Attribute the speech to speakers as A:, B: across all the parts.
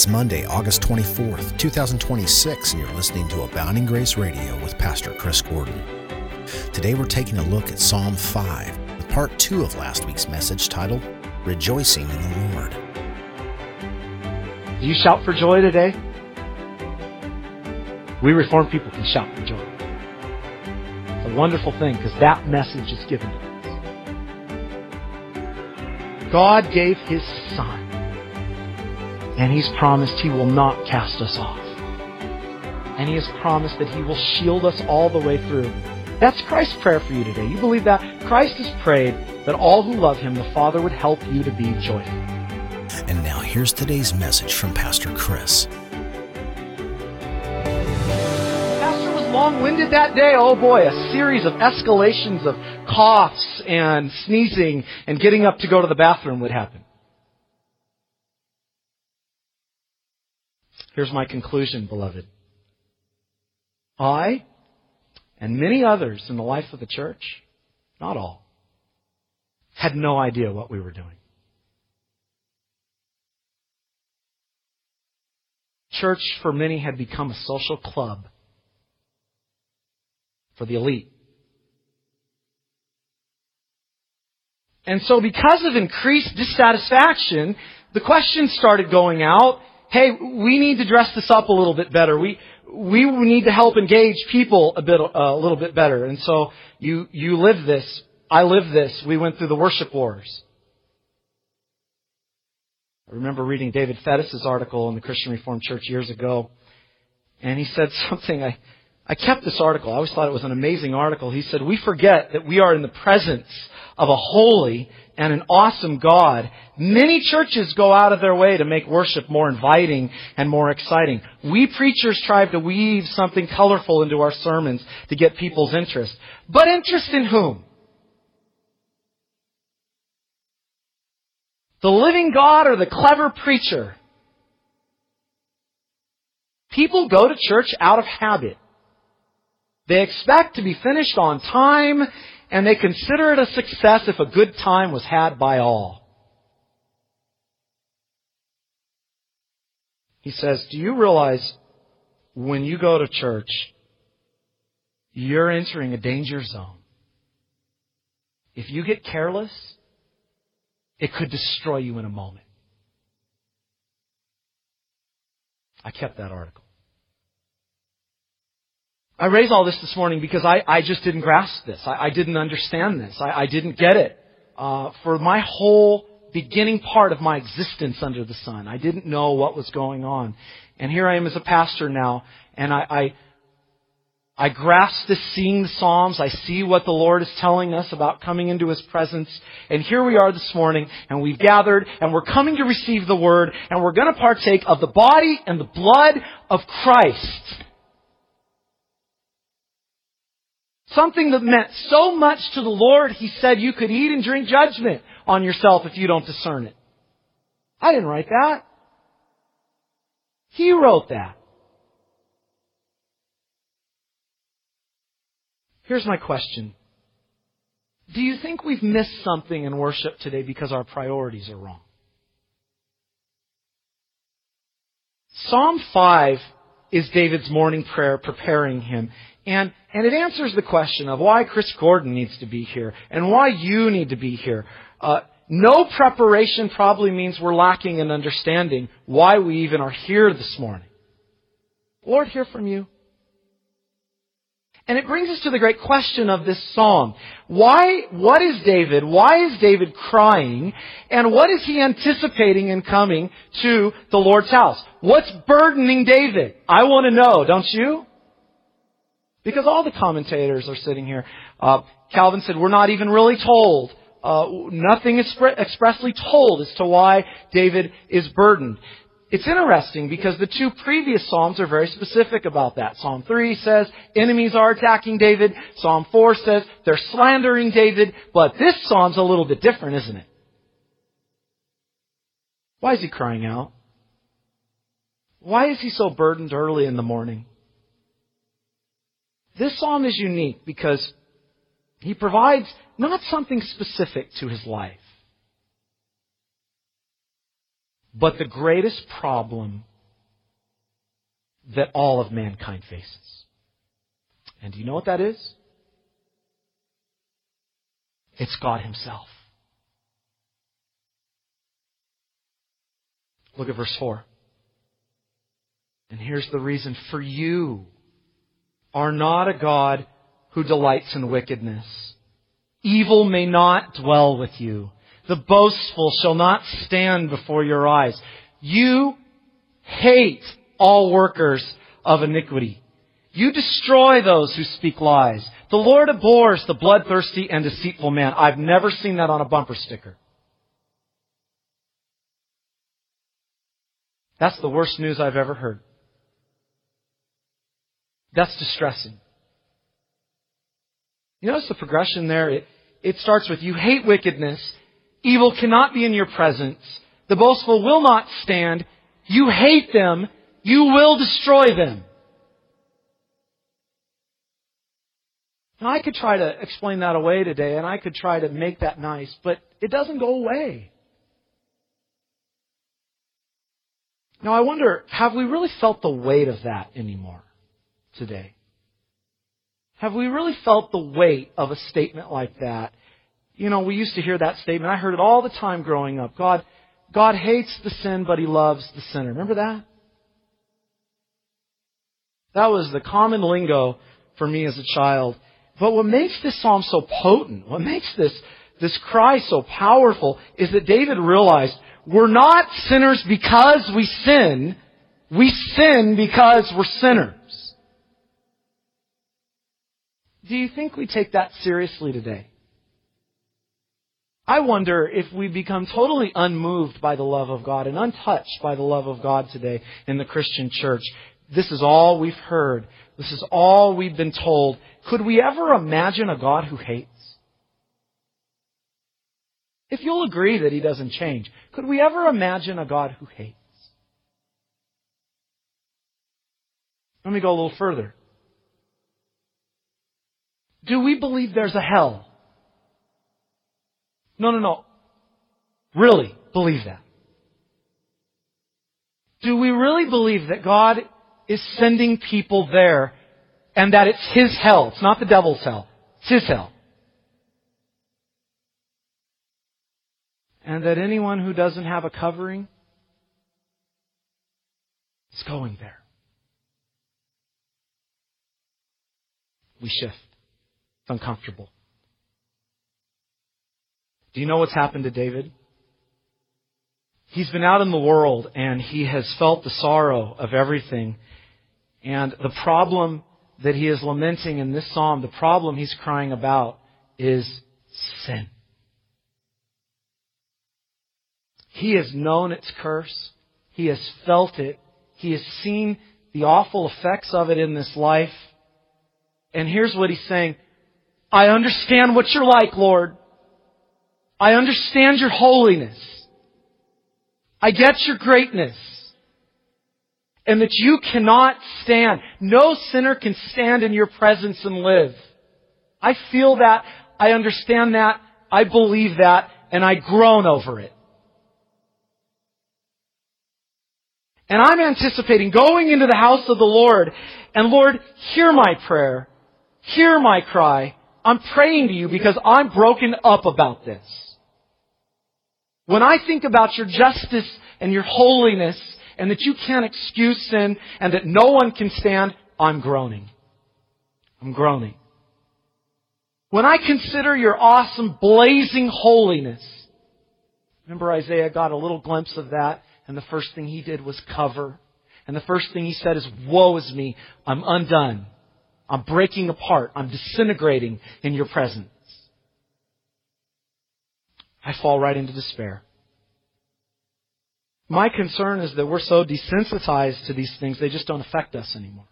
A: It's Monday, August 24th, 2026, and you're listening to Abounding Grace Radio with Pastor Chris Gordon. Today we're taking a look at Psalm 5, with part 2 of last week's message titled, Rejoicing in the Lord.
B: Do you shout for joy today? We Reformed people can shout for joy. It's a wonderful thing because that message is given to us. God gave His Son, and He's promised He will not cast us off. And He has promised that He will shield us all the way through. That's Christ's prayer for you today. You believe that? Christ has prayed that all who love Him, the Father, would help you to be joyful.
A: And now here's today's message from Pastor Chris.
B: Pastor was long-winded that day. Oh boy, a series of escalations of coughs and sneezing and getting up to go to the bathroom would happen. Here's my conclusion, beloved. I and many others in the life of the church, not all, had no idea what we were doing. Church, for many, had become a social club for the elite. And so because of increased dissatisfaction, the questions started going out. Hey, we need to dress this up a little bit better. We need to help engage people a little bit better. And so you live this. I live this. We went through the worship wars. I remember reading David Fettis' article in the Christian Reformed Church years ago. And he said something, I kept this article. I always thought it was an amazing article. He said, we forget that we are in the presence of a holy and an awesome God. Many churches go out of their way to make worship more inviting and more exciting. We preachers try to weave something colorful into our sermons to get people's interest. But interest in whom? The living God or the clever preacher? People go to church out of habit. They expect to be finished on time, and they consider it a success if a good time was had by all. He says, do you realize when you go to church, you're entering a danger zone? If you get careless, it could destroy you in a moment. I kept that article. I raise all this morning because I just didn't grasp this. I didn't understand this. I didn't get it. For my whole beginning part of my existence under the sun, I didn't know what was going on. And here I am as a pastor now, and I grasp this, seeing the Psalms. I see what the Lord is telling us about coming into His presence. And here we are this morning, and we've gathered, and we're coming to receive the Word, and we're going to partake of the body and the blood of Christ. Something that meant so much to the Lord, He said you could eat and drink judgment on yourself if you don't discern it. I didn't write that. He wrote that. Here's my question. Do you think we've missed something in worship today because our priorities are wrong? Psalm 5 is David's morning prayer preparing him. And it answers the question of why Chris Gordon needs to be here and why you need to be here. No preparation probably means we're lacking in understanding why we even are here this morning. Lord, hear from you. And it brings us to the great question of this psalm. What is David? Why is David crying? And what is he anticipating in coming to the Lord's house? What's burdening David? I want to know, don't you? Because all the commentators are sitting here. Calvin said, we're not even really told. Nothing is expressly told as to why David is burdened. It's interesting because the two previous Psalms are very specific about that. Psalm 3 says enemies are attacking David. Psalm 4 says they're slandering David. But this Psalm's a little bit different, isn't it? Why is he crying out? Why is he so burdened early in the morning? This Psalm is unique because he provides not something specific to his life, but the greatest problem that all of mankind faces. And do you know what that is? It's God Himself. Look at verse 4. And here's the reason. For you are not a God who delights in wickedness. Evil may not dwell with you. The boastful shall not stand before your eyes. You hate all workers of iniquity. You destroy those who speak lies. The Lord abhors the bloodthirsty and deceitful man. I've never seen that on a bumper sticker. That's the worst news I've ever heard. That's distressing. You notice the progression there? It starts with, you hate wickedness. Evil cannot be in your presence. The boastful will not stand. You hate them. You will destroy them. Now, I could try to explain that away today, and I could try to make that nice, but it doesn't go away. Now, I wonder, have we really felt the weight of that anymore today? Have we really felt the weight of a statement like that? You know, we used to hear that statement. I heard it all the time growing up. God hates the sin, but He loves the sinner. Remember that? That was the common lingo for me as a child. But what makes this psalm so potent, what makes this cry so powerful, is that David realized we're not sinners because we sin. We sin because we're sinners. Do you think we take that seriously today? I wonder if we become totally unmoved by the love of God and untouched by the love of God today in the Christian church. This is all we've heard. This is all we've been told. Could we ever imagine a God who hates? If you'll agree that He doesn't change, could we ever imagine a God who hates? Let me go a little further. Do we believe there's a hell? No. Really believe that? Do we really believe that God is sending people there and that it's His hell? It's not the devil's hell. It's His hell. And that anyone who doesn't have a covering is going there. We shift. It's uncomfortable. Do you know what's happened to David? He's been out in the world and he has felt the sorrow of everything. And the problem that he is lamenting in this psalm, the problem he's crying about is sin. He has known its curse. He has felt it. He has seen the awful effects of it in this life. And here's what he's saying. I understand what you're like, Lord. I understand your holiness. I get your greatness. And that you cannot stand. No sinner can stand in your presence and live. I feel that. I understand that. I believe that. And I groan over it. And I'm anticipating going into the house of the Lord. And Lord, hear my prayer. Hear my cry. I'm praying to you because I'm broken up about this. When I think about your justice and your holiness and that you can't excuse sin and that no one can stand, I'm groaning. I'm groaning. When I consider your awesome, blazing holiness. Remember Isaiah got a little glimpse of that, and the first thing he did was cover. And the first thing he said is, woe is me, I'm undone. I'm breaking apart. I'm disintegrating in your presence. I fall right into despair. My concern is that we're so desensitized to these things, they just don't affect us anymore.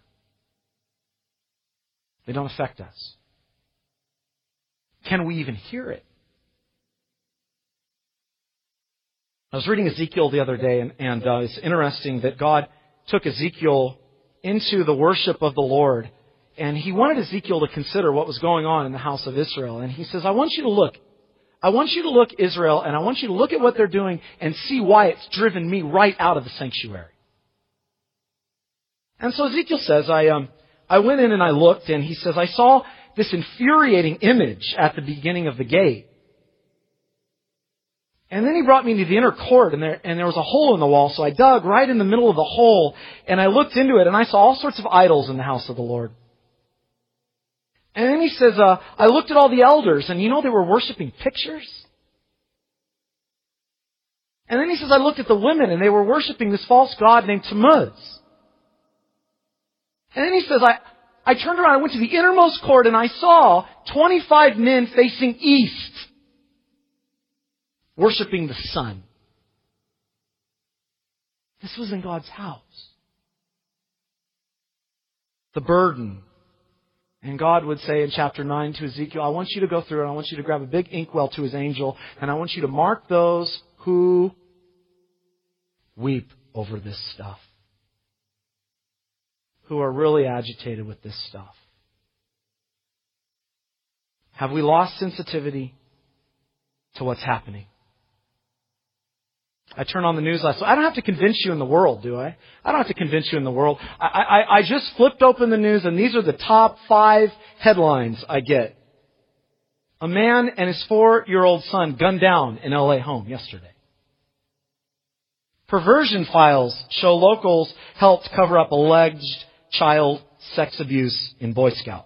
B: They don't affect us. Can we even hear it? I was reading Ezekiel the other day, and it's interesting that God took Ezekiel into the worship of the Lord, and He wanted Ezekiel to consider what was going on in the house of Israel. And He says, I want you to look, Israel, and I want you to look at what they're doing and see why it's driven me right out of the sanctuary. And so Ezekiel says, I went in and I looked, and he says, I saw this infuriating image at the beginning of the gate. And then he brought me to the inner court, and there was a hole in the wall, so I dug right in the middle of the hole, and I looked into it, and I saw all sorts of idols in the house of the Lord. And then he says, I looked at all the elders, and they were worshiping pictures. And then he says, I looked at the women, and they were worshiping this false god named Tammuz. And then he says, I turned around, I went to the innermost court, and I saw 25 men facing east, worshiping the sun. This was in God's house. The burden. And God would say in chapter 9 to Ezekiel, I want you to go through and I want you to grab a big inkwell to His angel, and I want you to mark those who weep over this stuff, who are really agitated with this stuff. Have we lost sensitivity to what's happening? I turn on the news last night. I don't have to convince you in the world, do I? I don't have to convince you in the world. I just flipped open the news, and these are the top 5 headlines I get. A man and his 4-year-old son gunned down in LA home yesterday. Perversion files show locals helped cover up alleged child sex abuse in Boy Scouts.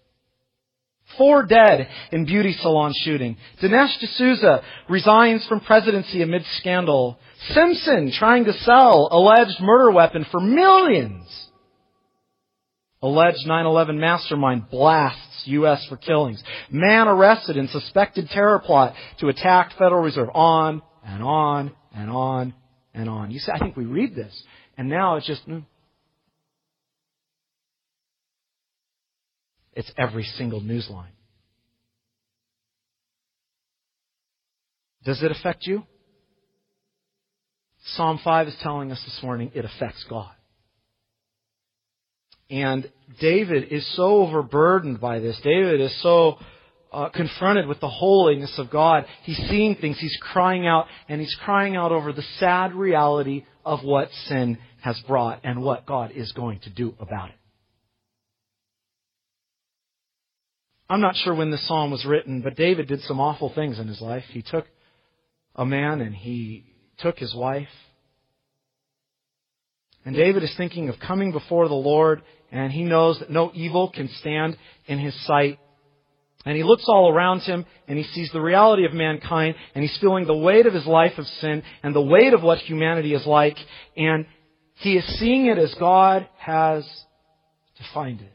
B: 4 dead in beauty salon shooting. Dinesh D'Souza resigns from presidency amid scandal. Simpson trying to sell alleged murder weapon for millions. Alleged 9/11 mastermind blasts U.S. for killings. Man arrested in suspected terror plot to attack Federal Reserve. On and on and on and on. You see, I think we read this, and now it's just... It's every single news line. Does it affect you? Psalm 5 is telling us this morning it affects God. And David is so overburdened by this. David is so confronted with the holiness of God. He's seeing things. He's crying out. And he's crying out over the sad reality of what sin has brought and what God is going to do about it. I'm not sure when this psalm was written, but David did some awful things in his life. He took a man and he took his wife. And David is thinking of coming before the Lord, and he knows that no evil can stand in his sight. And he looks all around him, and he sees the reality of mankind, and he's feeling the weight of his life of sin and the weight of what humanity is like. And he is seeing it as God has defined it.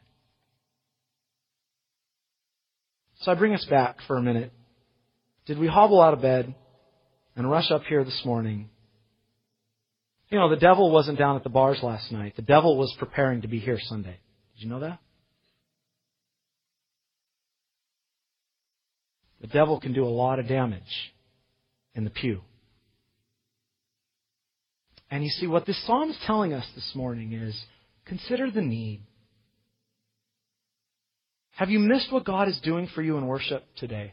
B: So I bring us back for a minute. Did we hobble out of bed and rush up here this morning? The devil wasn't down at the bars last night. The devil was preparing to be here Sunday. Did you know that? The devil can do a lot of damage in the pew. And you see, what this psalm is telling us this morning is, consider the need. Have you missed what God is doing for you in worship today?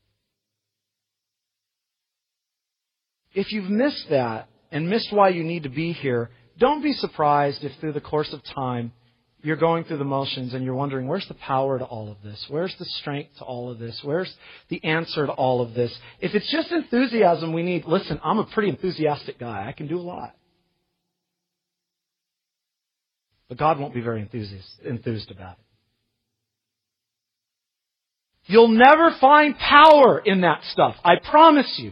B: If you've missed that and missed why you need to be here, don't be surprised if through the course of time you're going through the motions and you're wondering, where's the power to all of this? Where's the strength to all of this? Where's the answer to all of this? If it's just enthusiasm we need, listen, I'm a pretty enthusiastic guy. I can do a lot. But God won't be very enthused about it. You'll never find power in that stuff. I promise you.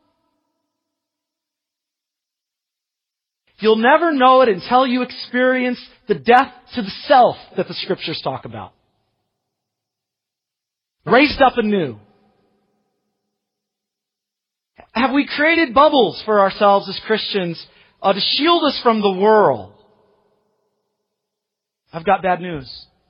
B: You'll never know it until you experience the death to the self that the Scriptures talk about. Raised up anew. Have we created bubbles for ourselves as Christians to shield us from the world? I've got bad news.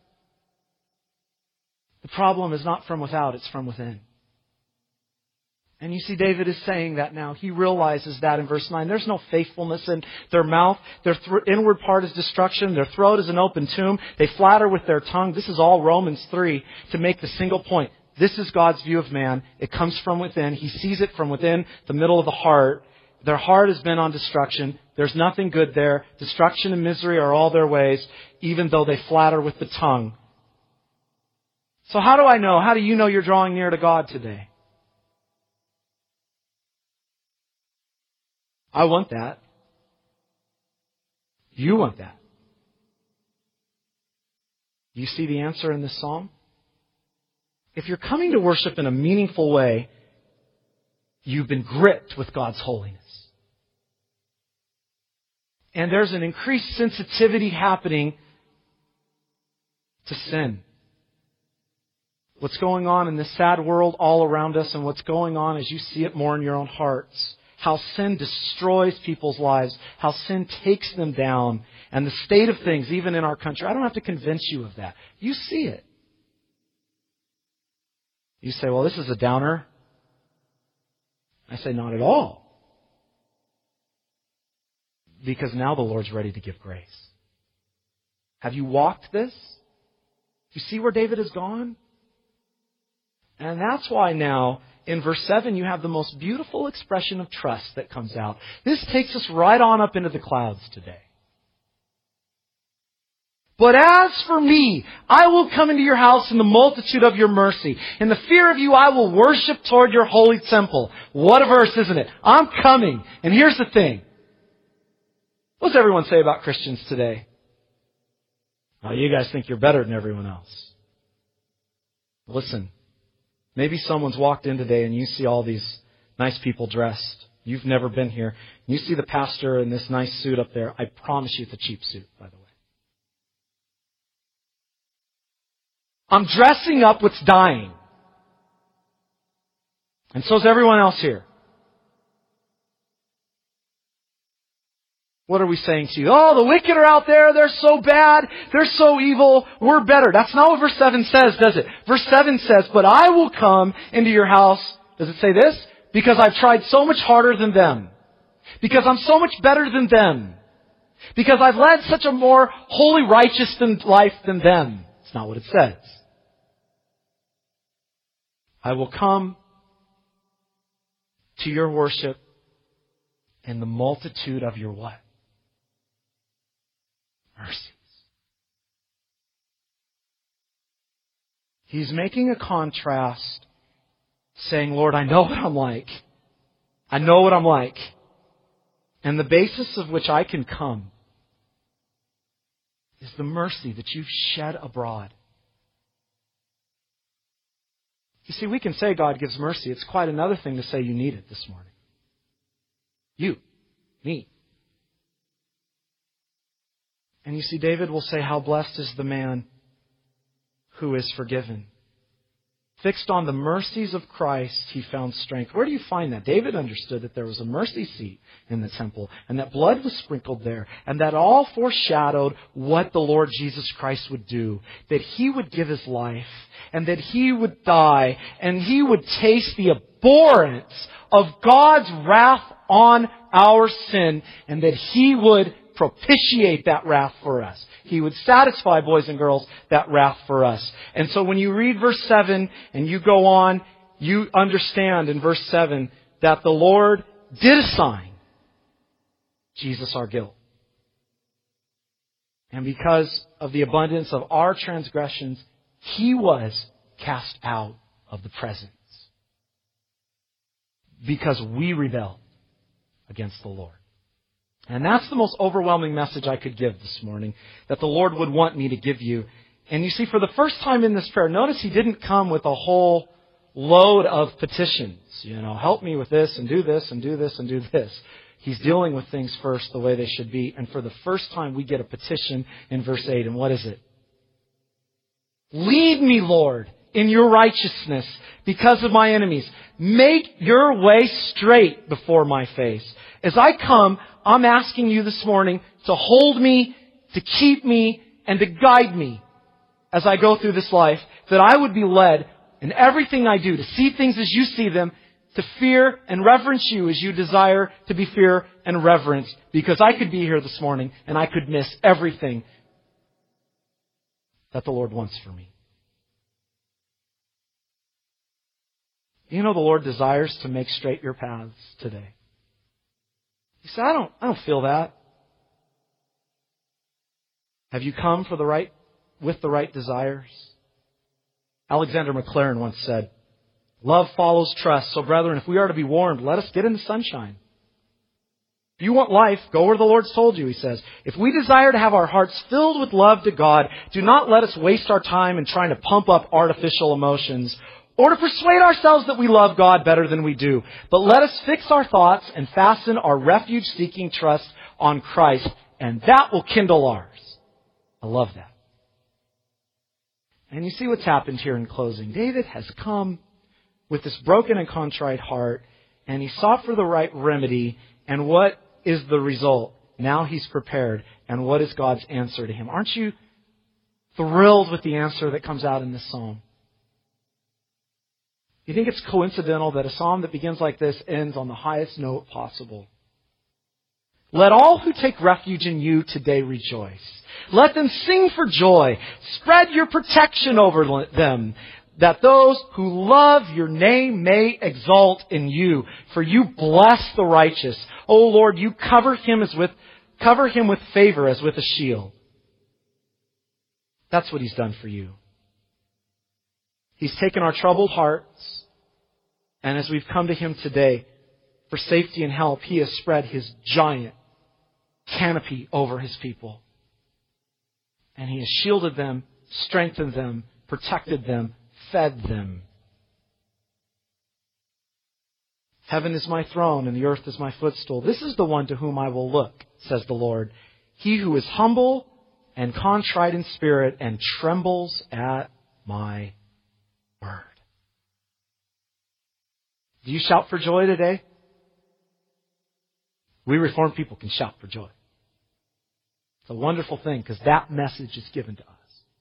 B: The problem is not from without, it's from within. And you see, David is saying that now. He realizes that in verse 9. There's no faithfulness in their mouth. Their inward part is destruction. Their throat is an open tomb. They flatter with their tongue. This is all Romans 3 to make the single point. This is God's view of man. It comes from within. He sees it from within the middle of the heart. Their heart has been on destruction. There's nothing good there. Destruction and misery are all their ways, even though they flatter with the tongue. So how do I know? How do you know you're drawing near to God today? I want that. You want that. You see the answer in this psalm? If you're coming to worship in a meaningful way, you've been gripped with God's holiness. And there's an increased sensitivity happening to sin. What's going on in this sad world all around us, and what's going on as you see it more in your own hearts. How sin destroys people's lives. How sin takes them down. And the state of things, even in our country. I don't have to convince you of that. You see it. You say, well, this is a downer. I say, not at all. Because now the Lord's ready to give grace. Have you walked this? You see where David has gone? And that's why now, in verse 7, you have the most beautiful expression of trust that comes out. This takes us right on up into the clouds today. But as for me, I will come into your house in the multitude of your mercy. In the fear of you, I will worship toward your holy temple. What a verse, isn't it? I'm coming. And here's the thing. What does everyone say about Christians today? Oh, you guys think you're better than everyone else. Listen. Maybe someone's walked in today and you see all these nice people dressed. You've never been here. You see the pastor in this nice suit up there. I promise you it's a cheap suit, by the way. I'm dressing up what's dying. And so is everyone else here. What are we saying to you? Oh, the wicked are out there. They're so bad. They're so evil. We're better. That's not what verse 7 says, does it? Verse 7 says, but I will come into your house. Does it say this? Because I've tried so much harder than them. Because I'm so much better than them. Because I've led such a more holy, righteous life than them. It's not what it says. I will come to your worship in the multitude of your what? Mercies. He's making a contrast, saying, Lord, I know what I'm like. I know what I'm like. And the basis of which I can come is the mercy that you've shed abroad. You see, we can say God gives mercy. It's quite another thing to say you need it this morning. You, me. And you see, David will say, how blessed is the man who is forgiven. Fixed on the mercies of Christ, he found strength. Where do you find that? David understood that there was a mercy seat in the temple, and that blood was sprinkled there, and that all foreshadowed what the Lord Jesus Christ would do. That He would give His life, and that He would die, and He would taste the abhorrence of God's wrath on our sin, and that He would propitiate that wrath for us. He would satisfy, boys and girls, that wrath for us. And so when you read verse 7 and you go on, you understand in verse 7 that the Lord did assign Jesus our guilt. And because of the abundance of our transgressions, He was cast out of the presence. Because we rebelled against the Lord. And that's the most overwhelming message I could give this morning, that the Lord would want me to give you. And you see, for the first time in this prayer, notice He didn't come with a whole load of petitions. Help me with this and do this and do this and do this. He's dealing with things first the way they should be. And for the first time, we get a petition in verse 8. And what is it? Lead me, Lord, in your righteousness because of my enemies. Make your way straight before my face. As I come, I'm asking you this morning to hold me, to keep me, and to guide me as I go through this life, that I would be led in everything I do, to see things as you see them, to fear and reverence you as you desire to be feared and reverenced, because I could be here this morning and I could miss everything that the Lord wants for me. The Lord desires to make straight your paths today. You say, I don't feel that. Have you come with the right desires? Alexander Maclaren once said, love follows trust. So brethren, if we are to be warned, let us get in the sunshine. If you want life, go where the Lord's told you, he says. If we desire to have our hearts filled with love to God, do not let us waste our time in trying to pump up artificial emotions or to persuade ourselves that we love God better than we do. But let us fix our thoughts and fasten our refuge-seeking trust on Christ, and that will kindle ours. I love that. And you see what's happened here in closing. David has come with this broken and contrite heart, and he sought for the right remedy, and what is the result? Now he's prepared, and what is God's answer to him? Aren't you thrilled with the answer that comes out in this psalm? You think it's coincidental that a psalm that begins like this ends on the highest note possible? Let all who take refuge in you today rejoice. Let them sing for joy. Spread your protection over them, that those who love your name may exult in you. For you bless the righteous. O Lord, you cover him with favor as with a shield. That's what he's done for you. He's taken our troubled hearts, and as we've come to him today for safety and help, he has spread his giant canopy over his people. And he has shielded them, strengthened them, protected them, fed them. Heaven is my throne and the earth is my footstool. This is the one to whom I will look, says the Lord. He who is humble and contrite in spirit and trembles at my word. Do you shout for joy today? We Reformed people can shout for joy. It's a wonderful thing because that message is given to us.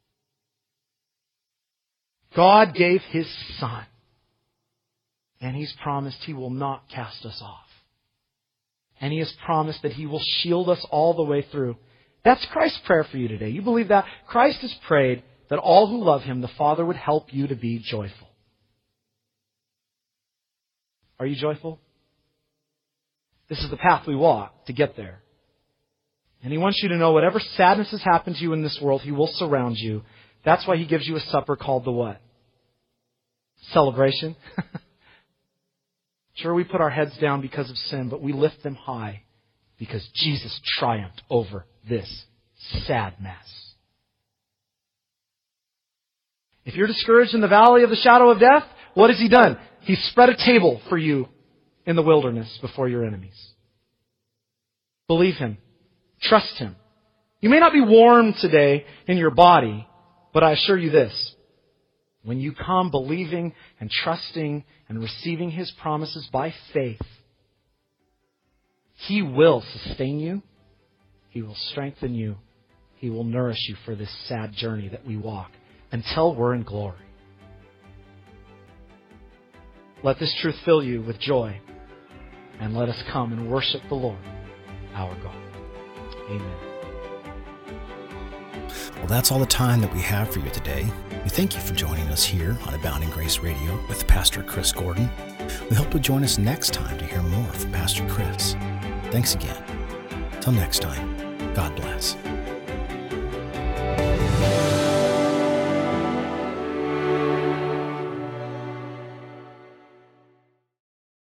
B: God gave His Son, and He's promised He will not cast us off. And He has promised that He will shield us all the way through. That's Christ's prayer for you today. You believe that? Christ has prayed that all who love Him, the Father would help you to be joyful. Are you joyful? This is the path we walk to get there. And He wants you to know whatever sadness has happened to you in this world, He will surround you. That's why He gives you a supper called the what? Celebration. Sure, we put our heads down because of sin, but we lift them high because Jesus triumphed over this sad mess. If you're discouraged in the valley of the shadow of death, what has He done? He's spread a table for you in the wilderness before your enemies. Believe Him. Trust Him. You may not be warm today in your body, but I assure you this. When you come believing and trusting and receiving His promises by faith, He will sustain you. He will strengthen you. He will nourish you for this sad journey that we walk until we're in glory. Let this truth fill you with joy, and let us come and worship the Lord, our God. Amen.
A: Well, that's all the time that we have for you today. We thank you for joining us here on Abounding Grace Radio with Pastor Chris Gordon. We hope you'll join us next time to hear more from Pastor Chris. Thanks again. Till next time, God bless.